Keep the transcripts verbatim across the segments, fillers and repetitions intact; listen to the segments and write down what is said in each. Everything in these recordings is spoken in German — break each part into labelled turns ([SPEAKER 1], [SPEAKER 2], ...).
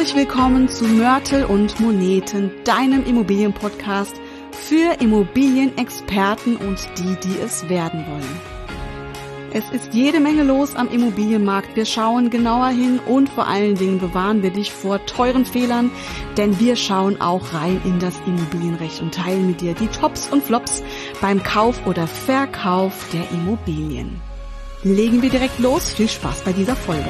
[SPEAKER 1] Herzlich willkommen zu Mörtel und Moneten, deinem Immobilienpodcast für Immobilienexperten und die, die es werden wollen. Es ist jede Menge los am Immobilienmarkt. Wir schauen genauer hin und vor allen Dingen bewahren wir dich vor teuren Fehlern, denn wir schauen auch rein in das Immobilienrecht und teilen mit dir die Tops und Flops beim Kauf oder Verkauf der Immobilien. Legen wir direkt los. Viel Spaß bei dieser Folge.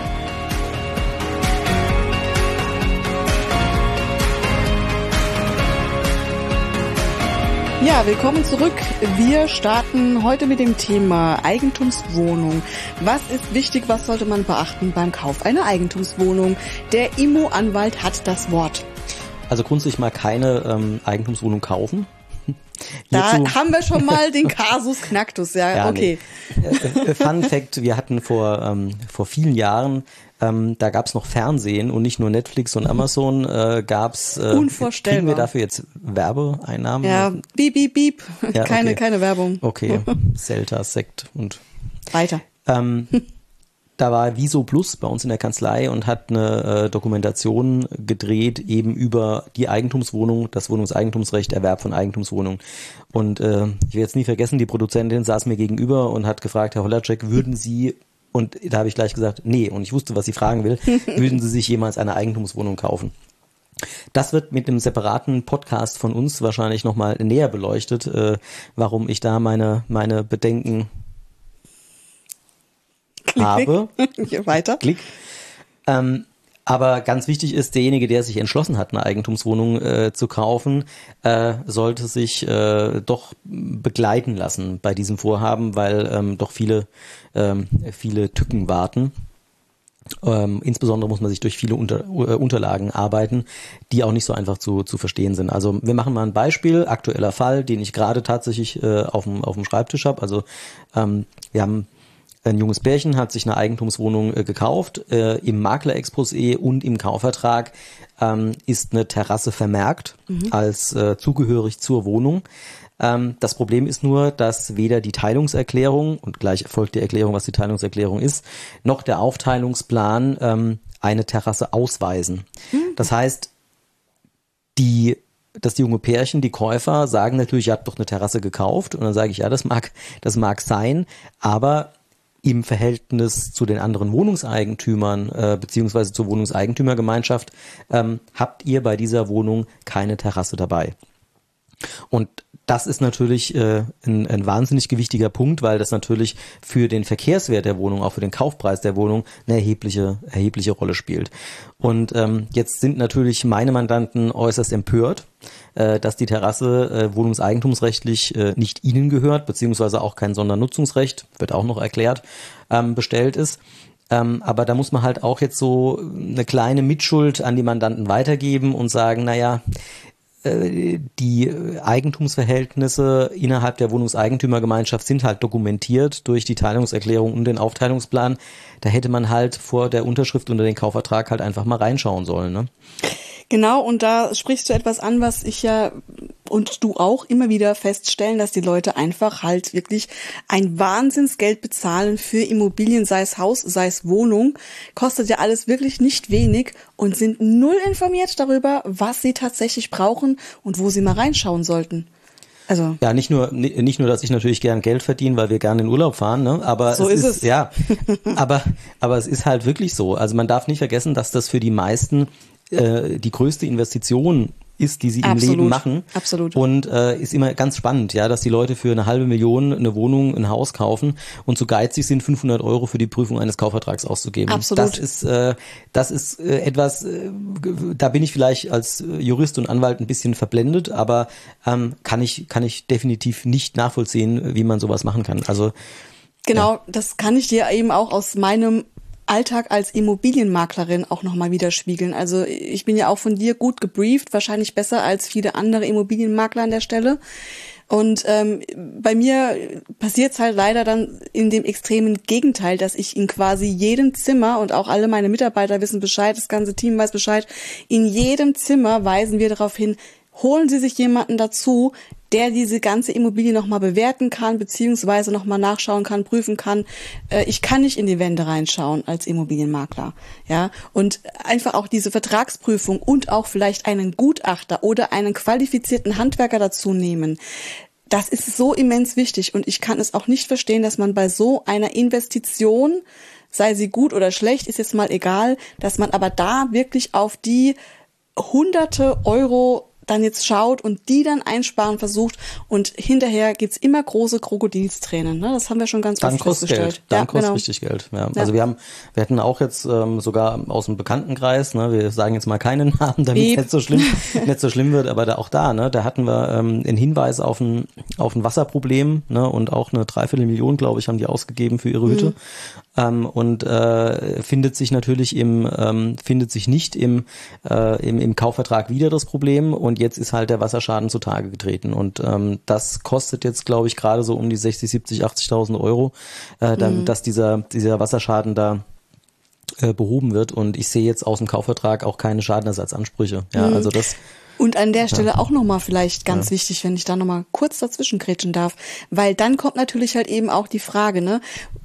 [SPEAKER 1] Ja, willkommen zurück. Wir starten heute mit dem Thema Eigentumswohnung. Was ist wichtig, was sollte man beachten beim Kauf einer Eigentumswohnung? Der Immo-Anwalt hat das Wort.
[SPEAKER 2] Also grundsätzlich mal keine ähm, Eigentumswohnung kaufen.
[SPEAKER 1] Da Hierzu haben wir schon mal den Kasus Knacktus, ja, ja okay.
[SPEAKER 2] Nee. Fun Fact, wir hatten vor ähm, vor vielen Jahren, ähm, da gab's noch Fernsehen und nicht nur Netflix und Amazon, äh, gab's äh,
[SPEAKER 1] Unvorstellbar.
[SPEAKER 2] Kriegen wir dafür jetzt Werbeeinnahmen?
[SPEAKER 1] Ja, piep, piep, piep.
[SPEAKER 2] Ja,
[SPEAKER 1] keine,
[SPEAKER 2] okay.
[SPEAKER 1] keine Werbung.
[SPEAKER 2] Okay, Selta, Sekt und
[SPEAKER 1] weiter.
[SPEAKER 2] Ähm, Da war Viso Plus bei uns in der Kanzlei und hat eine äh, Dokumentation gedreht eben über die Eigentumswohnung, das Wohnungseigentumsrecht, Erwerb von Eigentumswohnungen. Und äh, ich werde jetzt nie vergessen, die Produzentin saß mir gegenüber und hat gefragt, Herr Holacek, würden Sie, und da habe ich gleich gesagt, nee, und ich wusste, was sie fragen will, würden Sie sich jemals eine Eigentumswohnung kaufen? Das wird mit einem separaten Podcast von uns wahrscheinlich nochmal näher beleuchtet, äh, warum ich da meine meine Bedenken
[SPEAKER 1] Klick,
[SPEAKER 2] habe.
[SPEAKER 1] Klick. Weiter.
[SPEAKER 2] Klick. Ähm, aber ganz wichtig ist, derjenige, der sich entschlossen hat, eine Eigentumswohnung äh, zu kaufen, äh, sollte sich äh, doch begleiten lassen bei diesem Vorhaben, weil ähm, doch viele, ähm, viele Tücken warten. Ähm, insbesondere muss man sich durch viele Unter, äh, Unterlagen arbeiten, die auch nicht so einfach zu, zu verstehen sind. Also wir machen mal ein Beispiel, aktueller Fall, den ich gerade tatsächlich äh, auf dem, auf dem Schreibtisch habe. Also ähm, wir haben ein junges Pärchen hat sich eine Eigentumswohnung äh, gekauft. Äh, im Maklerexposé und im Kaufvertrag ähm, ist eine Terrasse vermerkt mhm. als äh, zugehörig zur Wohnung. Ähm, das Problem ist nur, dass weder die Teilungserklärung, und gleich folgt die Erklärung, was die Teilungserklärung ist, noch der Aufteilungsplan ähm, eine Terrasse ausweisen. Mhm. Das heißt, die das junge Pärchen, die Käufer, sagen natürlich, ihr habt doch eine Terrasse gekauft. Und dann sage ich, ja, das mag, das mag sein, aber im Verhältnis zu den anderen Wohnungseigentümern äh, beziehungsweise zur Wohnungseigentümergemeinschaft ähm, habt ihr bei dieser Wohnung keine Terrasse dabei. Und das ist natürlich äh, ein, ein wahnsinnig gewichtiger Punkt, weil das natürlich für den Verkehrswert der Wohnung, auch für den Kaufpreis der Wohnung eine erhebliche erhebliche Rolle spielt. Und ähm, jetzt sind natürlich meine Mandanten äußerst empört, äh, dass die Terrasse äh, wohnungseigentumsrechtlich äh, nicht ihnen gehört, beziehungsweise auch kein Sondernutzungsrecht, wird auch noch erklärt, ähm, bestellt ist. Ähm, aber da muss man halt auch jetzt so eine kleine Mitschuld an die Mandanten weitergeben und sagen, naja, die Eigentumsverhältnisse innerhalb der Wohnungseigentümergemeinschaft sind halt dokumentiert durch die Teilungserklärung und den Aufteilungsplan. Da hätte man halt vor der Unterschrift unter den Kaufvertrag halt einfach mal reinschauen sollen, ne?
[SPEAKER 1] Genau, und da sprichst du etwas an, was ich ja und du auch immer wieder feststellen, dass die Leute einfach halt wirklich ein Wahnsinnsgeld bezahlen für Immobilien, sei es Haus, sei es Wohnung. Kostet ja alles wirklich nicht wenig und sind null informiert darüber, was sie tatsächlich brauchen und wo sie mal reinschauen sollten. Also
[SPEAKER 2] ja, nicht nur nicht nur, dass ich natürlich gern Geld verdiene, weil wir gerne in Urlaub fahren, ne? Aber
[SPEAKER 1] so
[SPEAKER 2] es
[SPEAKER 1] ist
[SPEAKER 2] ist,
[SPEAKER 1] es.
[SPEAKER 2] ja, aber aber es ist halt wirklich so. Also man darf nicht vergessen, dass das für die meisten äh, die größte Investition ist, die sie
[SPEAKER 1] Absolut.
[SPEAKER 2] im Leben machen.
[SPEAKER 1] Absolut.
[SPEAKER 2] Und äh, ist immer ganz spannend, ja, dass die Leute für eine halbe Million eine Wohnung, ein Haus kaufen und so geizig sind, fünfhundert Euro für die Prüfung eines Kaufvertrags auszugeben.
[SPEAKER 1] Absolut.
[SPEAKER 2] Das ist, äh, das ist äh, etwas, äh, da bin ich vielleicht als Jurist und Anwalt ein bisschen verblendet, aber ähm, kann ich, kann ich definitiv nicht nachvollziehen, wie man sowas machen kann. Also
[SPEAKER 1] genau,
[SPEAKER 2] ja.
[SPEAKER 1] Das kann ich dir eben auch aus meinem Alltag als Immobilienmaklerin auch nochmal widerspiegeln. Also ich bin ja auch von dir gut gebrieft, wahrscheinlich besser als viele andere Immobilienmakler an der Stelle. Und ähm, bei mir passiert es halt leider dann in dem extremen Gegenteil, dass ich in quasi jedem Zimmer, und auch alle meine Mitarbeiter wissen Bescheid, das ganze Team weiß Bescheid, in jedem Zimmer weisen wir darauf hin, holen Sie sich jemanden dazu, der diese ganze Immobilie nochmal bewerten kann, beziehungsweise nochmal nachschauen kann, prüfen kann. Äh, ich kann nicht in die Wände reinschauen als Immobilienmakler. Ja, und einfach auch diese Vertragsprüfung und auch vielleicht einen Gutachter oder einen qualifizierten Handwerker dazu nehmen. Das ist so immens wichtig und ich kann es auch nicht verstehen, dass man bei so einer Investition, sei sie gut oder schlecht, ist jetzt mal egal, dass man aber da wirklich auf die hunderte Euro dann jetzt schaut und die dann einsparen versucht und hinterher gibt's immer große Krokodilstränen. Ne? Das haben wir schon ganz
[SPEAKER 2] dann
[SPEAKER 1] oft
[SPEAKER 2] kostet
[SPEAKER 1] festgestellt.
[SPEAKER 2] Geld. Dann
[SPEAKER 1] ja,
[SPEAKER 2] kostet
[SPEAKER 1] genau.
[SPEAKER 2] richtig Geld. Ja.
[SPEAKER 1] Ja.
[SPEAKER 2] Also wir haben, wir hatten auch jetzt ähm, sogar aus dem Bekanntenkreis, ne, wir sagen jetzt mal keinen Namen, damit es nicht so schlimm, nicht so schlimm wird, aber da, auch da, ne, da hatten wir ähm, einen Hinweis auf ein auf ein Wasserproblem, ne, und auch eine Dreiviertelmillion, glaube ich, haben die ausgegeben für ihre Hütte. Mhm. Ähm, und äh, findet sich natürlich im ähm, findet sich nicht im, äh, im im Kaufvertrag wieder das Problem und jetzt ist halt der Wasserschaden zutage getreten und ähm, das kostet jetzt, glaube ich, gerade so um die sechzig, siebzig, achtzigtausend Euro, äh, dann, mhm. dass dieser dieser Wasserschaden da äh, behoben wird und ich sehe jetzt aus dem Kaufvertrag auch keine Schadenersatzansprüche. Ja, mhm. also das.
[SPEAKER 1] Und an der Stelle
[SPEAKER 2] ja.
[SPEAKER 1] auch nochmal vielleicht ganz ja. wichtig, wenn ich da nochmal kurz dazwischen grätschen darf, weil dann kommt natürlich halt eben auch die Frage, ne,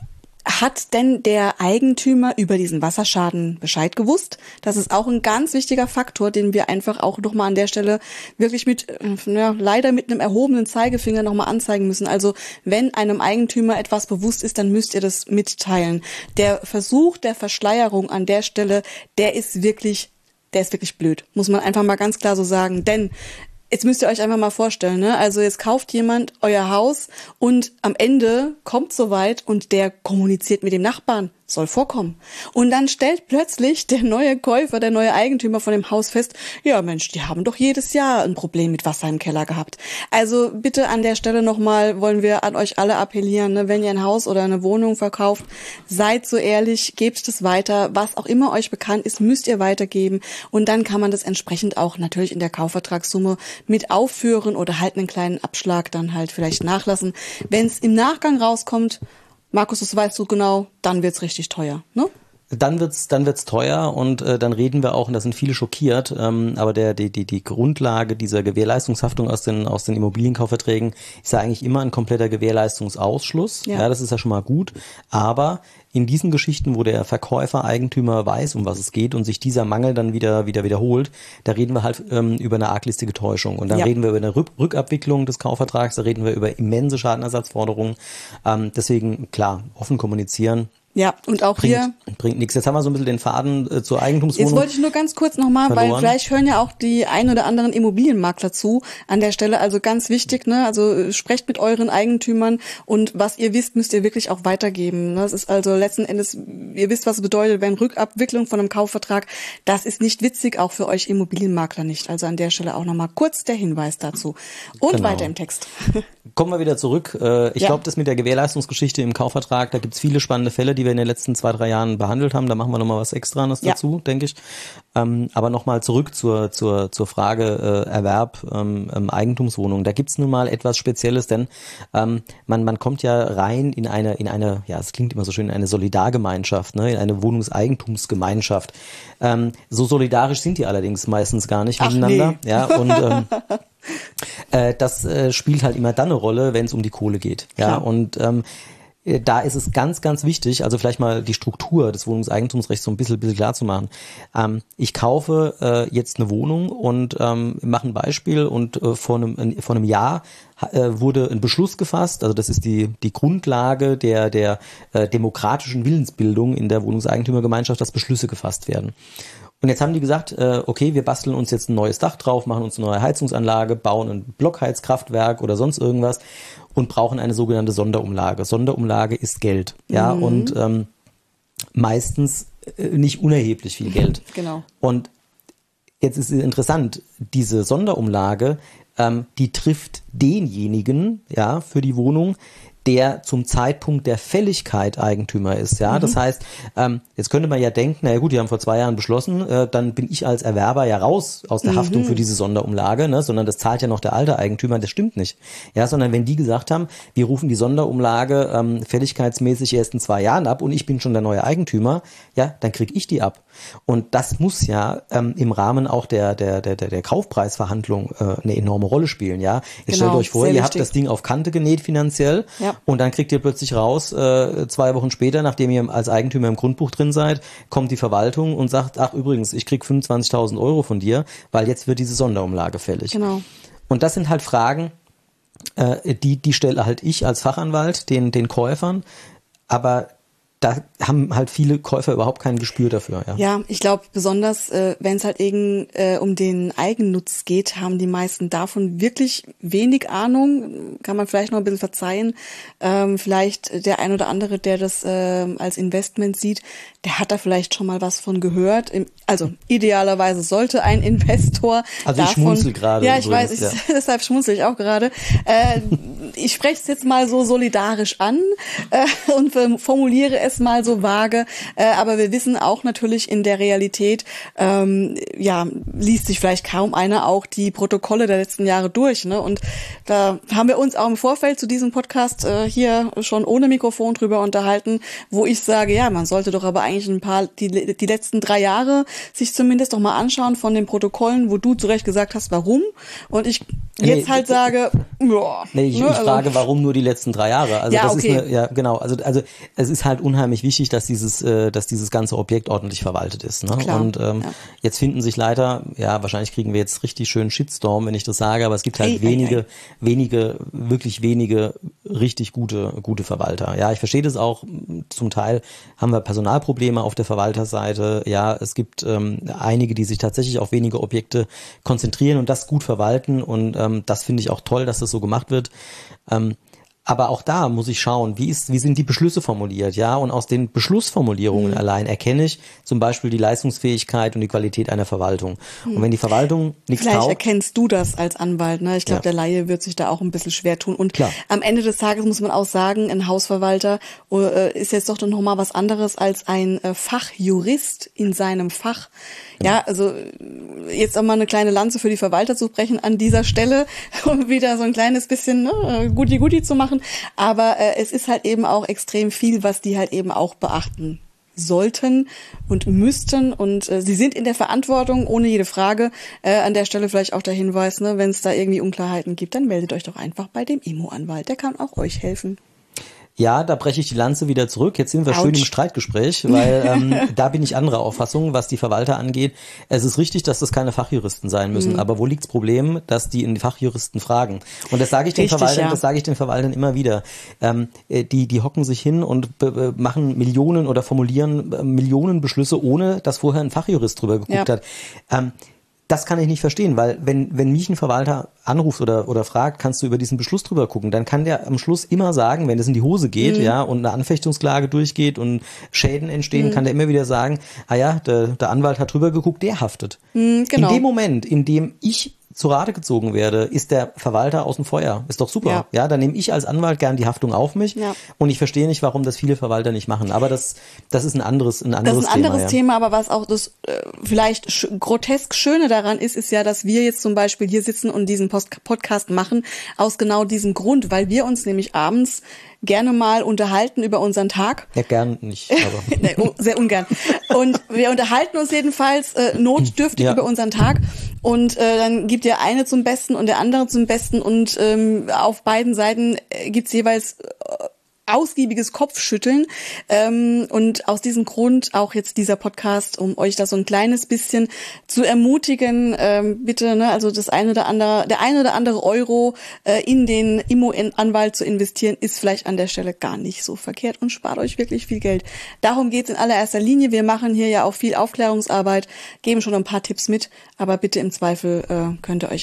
[SPEAKER 1] hat denn der Eigentümer über diesen Wasserschaden Bescheid gewusst? Das ist auch ein ganz wichtiger Faktor, den wir einfach auch nochmal an der Stelle wirklich mit, ja, leider mit einem erhobenen Zeigefinger nochmal anzeigen müssen. Also wenn einem Eigentümer etwas bewusst ist, dann müsst ihr das mitteilen. Der Versuch der Verschleierung an der Stelle, der ist wirklich, der ist wirklich blöd. Muss man einfach mal ganz klar so sagen. Denn jetzt müsst ihr euch einfach mal vorstellen, ne? Also jetzt kauft jemand euer Haus und am Ende kommt soweit und der kommuniziert mit dem Nachbarn. Soll vorkommen. Und dann stellt plötzlich der neue Käufer, der neue Eigentümer von dem Haus fest, ja Mensch, die haben doch jedes Jahr ein Problem mit Wasser im Keller gehabt. Also bitte an der Stelle nochmal wollen wir an euch alle appellieren, ne? Wenn ihr ein Haus oder eine Wohnung verkauft, seid so ehrlich, gebt es weiter. Was auch immer euch bekannt ist, müsst ihr weitergeben. Und dann kann man das entsprechend auch natürlich in der Kaufvertragssumme mit aufführen oder halt einen kleinen Abschlag dann halt vielleicht nachlassen. Wenn es im Nachgang rauskommt, Markus, das weißt du genau, dann wird's richtig teuer, ne?
[SPEAKER 2] Dann wird's, dann wird's teuer und äh, dann reden wir auch, und da sind viele schockiert, ähm, aber der, die, die, die Grundlage dieser Gewährleistungshaftung aus den, aus den Immobilienkaufverträgen ist ja eigentlich immer ein kompletter Gewährleistungsausschluss. Ja. ja, das ist ja schon mal gut. Aber in diesen Geschichten, wo der Verkäufer, Eigentümer weiß, um was es geht und sich dieser Mangel dann wieder, wieder wiederholt, da reden wir halt ähm, über eine arglistige Täuschung. Und dann ja. reden wir über eine Rück- Rückabwicklung des Kaufvertrags, da reden wir über immense Schadenersatzforderungen. Ähm, deswegen, klar, offen kommunizieren.
[SPEAKER 1] Ja, und auch
[SPEAKER 2] bringt,
[SPEAKER 1] hier
[SPEAKER 2] bringt nichts. Jetzt haben wir so ein bisschen den Faden äh, zur Eigentumswohnung.
[SPEAKER 1] Jetzt wollte ich nur ganz kurz nochmal, weil vielleicht hören ja auch die ein oder anderen Immobilienmakler zu an der Stelle. Also ganz wichtig, ne? Also sprecht mit euren Eigentümern und was ihr wisst, müsst ihr wirklich auch weitergeben. Das ist also letzten Endes, ihr wisst, was es bedeutet, wenn Rückabwicklung von einem Kaufvertrag, das ist nicht witzig, auch für euch Immobilienmakler nicht. Also an der Stelle auch nochmal kurz der Hinweis dazu. Und genau. Weiter im Text.
[SPEAKER 2] Kommen wir wieder zurück. Ich ja. glaube, das mit der Gewährleistungsgeschichte im Kaufvertrag, da gibt's viele spannende Fälle, die wir in den letzten zwei, drei Jahren behandelt haben. Da machen wir nochmal was Extranes ja. dazu, denke ich. Ähm, aber nochmal zurück zur zur zur Frage äh, Erwerb ähm, Eigentumswohnung. Da gibt's nun mal etwas Spezielles, denn ähm, man man kommt ja rein in eine, in eine, ja, es klingt immer so schön, in eine Solidargemeinschaft, ne, in eine Wohnungseigentumsgemeinschaft. Ähm, so solidarisch sind die allerdings meistens gar nicht
[SPEAKER 1] Ach,
[SPEAKER 2] miteinander.
[SPEAKER 1] Nee.
[SPEAKER 2] Ja, und ähm, äh, das äh, spielt halt immer dann eine Rolle, wenn es um die Kohle geht. Ja,
[SPEAKER 1] Klar.
[SPEAKER 2] und ähm, da ist es ganz, ganz wichtig, also vielleicht mal die Struktur des Wohnungseigentumsrechts so ein bisschen, bisschen klar zu machen. Ähm, ich kaufe äh, jetzt eine Wohnung und ähm, mache ein Beispiel und äh, vor einem, vor einem Jahr äh, wurde ein Beschluss gefasst, also das ist die, die Grundlage der, der äh, demokratischen Willensbildung in der Wohnungseigentümergemeinschaft, dass Beschlüsse gefasst werden. Und jetzt haben die gesagt, äh, okay, wir basteln uns jetzt ein neues Dach drauf, machen uns eine neue Heizungsanlage, bauen ein Blockheizkraftwerk oder sonst irgendwas und brauchen eine sogenannte Sonderumlage. Sonderumlage ist Geld, ja, mhm. und ähm, meistens äh, nicht unerheblich viel Geld.
[SPEAKER 1] Genau.
[SPEAKER 2] Und jetzt ist es interessant, diese Sonderumlage, ähm, die trifft denjenigen, ja, für die Wohnung, der zum Zeitpunkt der Fälligkeit Eigentümer ist. Ja, mhm. Das heißt, ähm, jetzt könnte man ja denken, na ja gut, die haben vor zwei Jahren beschlossen, äh, dann bin ich als Erwerber ja raus aus der mhm. Haftung für diese Sonderumlage, ne, sondern das zahlt ja noch der alte Eigentümer. Das stimmt nicht. Ja, sondern wenn die gesagt haben, wir rufen die Sonderumlage ähm, fälligkeitsmäßig erst in zwei Jahren ab und ich bin schon der neue Eigentümer, ja, dann krieg ich die ab. Und das muss ja ähm, im Rahmen auch der der der der Kaufpreisverhandlung äh, eine enorme Rolle spielen. Ja, jetzt genau, stellt euch vor, ihr wichtig. habt das Ding auf Kante genäht finanziell. Ja. Und dann kriegt ihr plötzlich raus, äh, zwei Wochen später, nachdem ihr als Eigentümer im Grundbuch drin seid, kommt die Verwaltung und sagt, ach übrigens, ich krieg fünfundzwanzigtausend Euro von dir, weil jetzt wird diese Sonderumlage fällig.
[SPEAKER 1] Genau.
[SPEAKER 2] Und das sind halt Fragen, äh, die die stelle halt ich als Fachanwalt den den Käufern, aber da haben halt viele Käufer überhaupt kein Gespür dafür. Ja,
[SPEAKER 1] ja ich glaube, besonders äh, wenn es halt eben äh, um den Eigennutz geht, haben die meisten davon wirklich wenig Ahnung. Kann man vielleicht noch ein bisschen verzeihen. Ähm, vielleicht der ein oder andere, der das äh, als Investment sieht, der hat da vielleicht schon mal was von gehört. Also idealerweise sollte ein Investor
[SPEAKER 2] Also
[SPEAKER 1] davon,
[SPEAKER 2] ich schmunzel gerade.
[SPEAKER 1] Ja, ich übrigens, weiß, ich, ja. deshalb schmunzel ich auch gerade. Äh, ich spreche es jetzt mal so solidarisch an äh, und formuliere es mal so vage, äh, aber wir wissen auch natürlich in der Realität, ähm, ja, liest sich vielleicht kaum einer auch die Protokolle der letzten Jahre durch, ne? Und da haben wir uns auch im Vorfeld zu diesem Podcast äh, hier schon ohne Mikrofon drüber unterhalten, wo ich sage, ja, man sollte doch aber eigentlich ein paar, die, die letzten drei Jahre sich zumindest doch mal anschauen von den Protokollen, wo du zu Recht gesagt hast, warum, und ich jetzt nee, halt sage, ja.
[SPEAKER 2] Nee, ich, ne, ich frage, also, warum nur die letzten drei Jahre? Also
[SPEAKER 1] ja,
[SPEAKER 2] das
[SPEAKER 1] okay.
[SPEAKER 2] ist eine, ja genau, also also es ist halt unheimlich wichtig, dass dieses äh, dass dieses ganze Objekt ordentlich verwaltet ist. Ne?
[SPEAKER 1] Klar,
[SPEAKER 2] und ähm, ja. jetzt finden sich leider, ja wahrscheinlich kriegen wir jetzt richtig schönen Shitstorm, wenn ich das sage, aber es gibt halt ei, wenige, ei, ei. wenige, wirklich wenige richtig gute gute Verwalter. Ja, ich verstehe das auch. Zum Teil haben wir Personalprobleme auf der Verwalterseite. Ja, es gibt ähm, einige, die sich tatsächlich auf wenige Objekte konzentrieren und das gut verwalten, und ähm, das finde ich auch toll, dass das so gemacht wird. Ähm, Aber auch da muss ich schauen, wie ist, wie sind die Beschlüsse formuliert, ja? Und aus den Beschlussformulierungen mhm. allein erkenne ich zum Beispiel die Leistungsfähigkeit und die Qualität einer Verwaltung. Mhm. Und wenn die Verwaltung nichts
[SPEAKER 1] Vielleicht
[SPEAKER 2] taugt,
[SPEAKER 1] erkennst du das als Anwalt, ne? Ich glaube, ja. der Laie wird sich da auch ein bisschen schwer tun. Und
[SPEAKER 2] Klar.
[SPEAKER 1] am Ende des Tages muss man auch sagen, ein Hausverwalter äh, ist jetzt doch noch mal was anderes als ein äh, Fachjurist in seinem Fach. Ja. ja, also jetzt auch mal eine kleine Lanze für die Verwalter zu brechen an dieser Stelle, um wieder so ein kleines bisschen ne, Guti-Guti zu machen. Aber äh, es ist halt eben auch extrem viel, was die halt eben auch beachten sollten und müssten, und äh, sie sind in der Verantwortung, ohne jede Frage. Äh, an der Stelle vielleicht auch der Hinweis, ne, wenn es da irgendwie Unklarheiten gibt, dann meldet euch doch einfach bei dem Immo-Anwalt, der kann auch euch helfen.
[SPEAKER 2] Ja, da breche ich die Lanze wieder zurück. Jetzt sind wir Autsch. schön im Streitgespräch, weil ähm, da bin ich anderer Auffassung, was die Verwalter angeht. Es ist richtig, dass das keine Fachjuristen sein müssen, mhm. aber wo liegt das Problem, dass die in die Fachjuristen fragen? Und das sage ich den richtig, Verwaltern, ja. das sage ich den Verwaltern immer wieder. Ähm, die die hocken sich hin und be- machen Millionen oder formulieren äh, Millionen Beschlüsse, ohne dass vorher ein Fachjurist drüber geguckt ja. hat. Ähm, Das kann ich nicht verstehen, weil wenn wenn mich ein Verwalter anruft oder oder fragt, kannst du über diesen Beschluss drüber gucken, dann kann der am Schluss immer sagen, wenn es in die Hose geht, mhm. ja, und eine Anfechtungsklage durchgeht und Schäden entstehen, mhm. kann der immer wieder sagen, ah ja, der, der Anwalt hat drüber geguckt, der haftet.
[SPEAKER 1] Mhm, genau.
[SPEAKER 2] In dem Moment, in dem ich zu Rate gezogen werde, ist der Verwalter aus dem Feuer. Ist doch super. Ja, ja dann nehme ich als Anwalt gern die Haftung auf mich. Ja. Und ich verstehe nicht, warum das viele Verwalter nicht machen. Aber das, das ist ein anderes, ein anderes Thema. Das ist ein
[SPEAKER 1] anderes
[SPEAKER 2] Thema,
[SPEAKER 1] Thema,
[SPEAKER 2] ja.
[SPEAKER 1] aber was auch das äh, vielleicht sch- grotesk Schöne daran ist, ist ja, dass wir jetzt zum Beispiel hier sitzen und diesen Post- Podcast machen, aus genau diesem Grund, weil wir uns nämlich abends gerne mal unterhalten über unseren Tag.
[SPEAKER 2] Ja, gern nicht, aber.
[SPEAKER 1] nee, oh, sehr ungern. Und wir unterhalten uns jedenfalls äh, notdürftig ja. über unseren Tag. Und äh, dann gibt der eine zum Besten und der andere zum Besten. Und ähm, auf beiden Seiten äh, gibt's jeweils äh, ausgiebiges Kopfschütteln, ähm, und aus diesem Grund auch jetzt dieser Podcast, um euch da so ein kleines bisschen zu ermutigen, ähm, bitte, ne, also das eine oder andere, der eine oder andere Euro äh, in den Immo-Anwalt zu investieren, ist vielleicht an der Stelle gar nicht so verkehrt und spart euch wirklich viel Geld. Darum geht's in allererster Linie. Wir machen hier ja auch viel Aufklärungsarbeit, geben schon ein paar Tipps mit, aber bitte im Zweifel äh, könnt ihr euch echt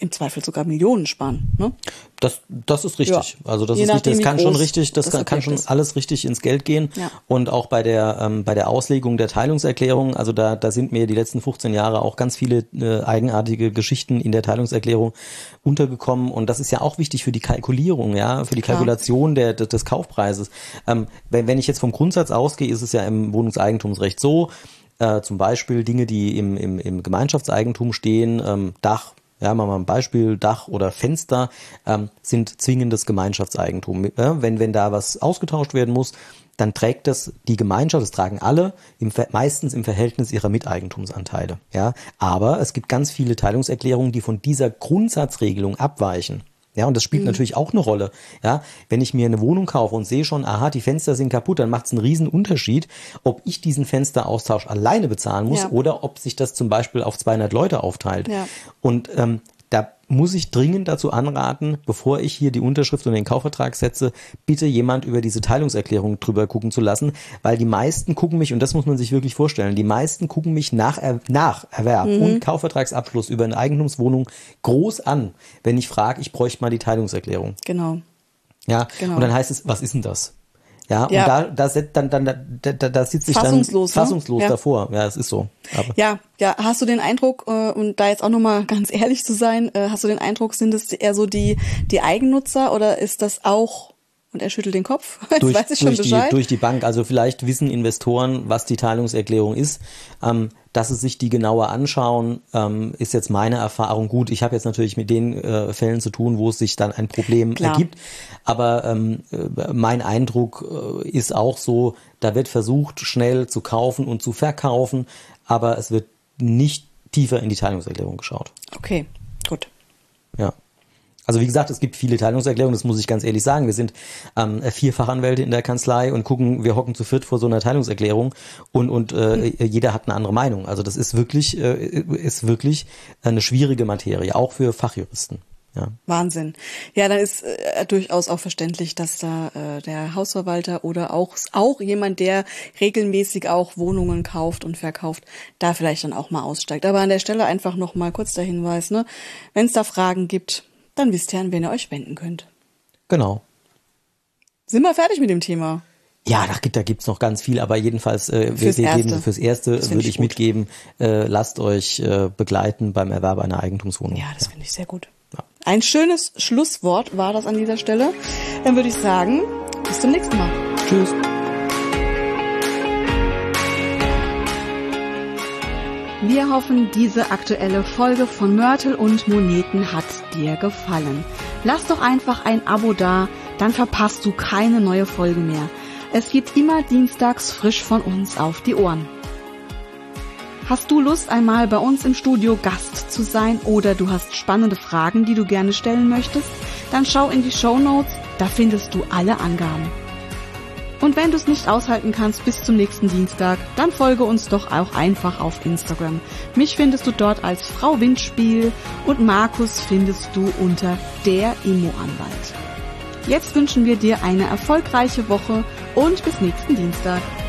[SPEAKER 1] im Zweifel sogar Millionen sparen. Ne?
[SPEAKER 2] Das, das ist richtig. Ja. Also das
[SPEAKER 1] Je
[SPEAKER 2] ist richtig. Das kann schon richtig, das, das kann, kann schon
[SPEAKER 1] ist.
[SPEAKER 2] alles richtig ins Geld gehen. Ja. Und auch bei der ähm, bei der Auslegung der Teilungserklärung, also da da sind mir die letzten fünfzehn Jahre auch ganz viele äh, eigenartige Geschichten in der Teilungserklärung untergekommen. Und das ist ja auch wichtig für die Kalkulierung, ja, für die Klar. Kalkulation der, des, des Kaufpreises. Ähm, wenn, wenn ich jetzt vom Grundsatz ausgehe, ist es ja im Wohnungseigentumsrecht so, äh, zum Beispiel Dinge, die im im, im Gemeinschaftseigentum stehen, ähm, Dach, ja, machen wir ein Beispiel, Dach oder Fenster ähm, sind zwingendes Gemeinschaftseigentum. Ja, wenn, wenn da was ausgetauscht werden muss, dann trägt das die Gemeinschaft, das tragen alle, im, meistens im Verhältnis ihrer Miteigentumsanteile. Ja, aber es gibt ganz viele Teilungserklärungen, die von dieser Grundsatzregelung abweichen. Ja, und das spielt mhm. natürlich auch eine Rolle. Ja, wenn ich mir eine Wohnung kaufe und sehe schon, aha, die Fenster sind kaputt, dann macht es einen riesen Unterschied, ob ich diesen Fensteraustausch alleine bezahlen muss ja. oder ob sich das zum Beispiel auf zweihundert Leute aufteilt. Ja. Und ähm, da muss ich dringend dazu anraten, bevor ich hier die Unterschrift und den Kaufvertrag setze, bitte jemand über diese Teilungserklärung drüber gucken zu lassen, weil die meisten gucken mich, und das muss man sich wirklich vorstellen, die meisten gucken mich nach, er, nach Erwerb mhm. und Kaufvertragsabschluss über eine Eigentumswohnung groß an, wenn ich frage, ich bräuchte mal die Teilungserklärung.
[SPEAKER 1] Genau.
[SPEAKER 2] Ja, genau. Und dann heißt es, was ist denn das? Ja, ja, und da, da, dann, dann, da, da, da sitze ich
[SPEAKER 1] fassungslos,
[SPEAKER 2] dann fassungslos
[SPEAKER 1] ne? ja.
[SPEAKER 2] davor. Ja, es ist so. Aber
[SPEAKER 1] ja, ja, hast du den Eindruck, äh, und da jetzt auch nochmal ganz ehrlich zu sein, äh, hast du den Eindruck, sind es eher so die, die Eigennutzer oder ist das auch, und er schüttelt den Kopf, jetzt
[SPEAKER 2] durch,
[SPEAKER 1] weiß ich schon
[SPEAKER 2] durch
[SPEAKER 1] Bescheid.
[SPEAKER 2] Die, durch die Bank, also vielleicht wissen Investoren, was die Teilungserklärung ist. Ähm, dass sie sich die genauer anschauen, ähm, ist jetzt meine Erfahrung. Gut, ich habe jetzt natürlich mit den äh, Fällen zu tun, wo es sich dann ein Problem
[SPEAKER 1] Klar.
[SPEAKER 2] ergibt. Aber ähm, mein Eindruck äh, ist auch so, da wird versucht, schnell zu kaufen und zu verkaufen, aber es wird nicht tiefer in die Teilungserklärung geschaut.
[SPEAKER 1] Okay, gut.
[SPEAKER 2] Ja. Also wie gesagt, es gibt viele Teilungserklärungen, das muss ich ganz ehrlich sagen. Wir sind ähm, vier Fachanwälte in der Kanzlei und gucken, wir hocken zu viert vor so einer Teilungserklärung und und äh, mhm. jeder hat eine andere Meinung. Also das ist wirklich äh, ist wirklich eine schwierige Materie, auch für Fachjuristen. Ja.
[SPEAKER 1] Wahnsinn. Ja, dann ist äh, durchaus auch verständlich, dass da äh, der Hausverwalter oder auch auch jemand, der regelmäßig auch Wohnungen kauft und verkauft, da vielleicht dann auch mal aussteigt. Aber an der Stelle einfach noch mal kurz der Hinweis, ne, wenn es da Fragen gibt, dann wisst ihr, an wen ihr euch wenden könnt.
[SPEAKER 2] Genau.
[SPEAKER 1] Sind wir fertig mit dem Thema?
[SPEAKER 2] Ja, da gibt da gibt's noch ganz viel, aber jedenfalls äh,
[SPEAKER 1] fürs,
[SPEAKER 2] wir
[SPEAKER 1] Erste.
[SPEAKER 2] Geben, fürs Erste würde ich,
[SPEAKER 1] ich
[SPEAKER 2] mitgeben, äh, lasst euch äh, begleiten beim Erwerb einer Eigentumswohnung.
[SPEAKER 1] Ja, das ja. finde ich sehr gut. Ja. Ein schönes Schlusswort war das an dieser Stelle. Dann würde ich sagen, bis zum nächsten Mal.
[SPEAKER 2] Tschüss.
[SPEAKER 1] Wir hoffen, diese aktuelle Folge von Mörtel und Moneten hat dir gefallen. Lass doch einfach ein Abo da, dann verpasst du keine neue Folge mehr. Es gibt immer dienstags frisch von uns auf die Ohren. Hast du Lust, einmal bei uns im Studio Gast zu sein oder du hast spannende Fragen, die du gerne stellen möchtest? Dann schau in die Shownotes, da findest du alle Angaben. Und wenn du es nicht aushalten kannst bis zum nächsten Dienstag, dann folge uns doch auch einfach auf Instagram. Mich findest du dort als Frau Windspiel und Markus findest du unter der Immo-Anwalt. Jetzt wünschen wir dir eine erfolgreiche Woche und bis nächsten Dienstag.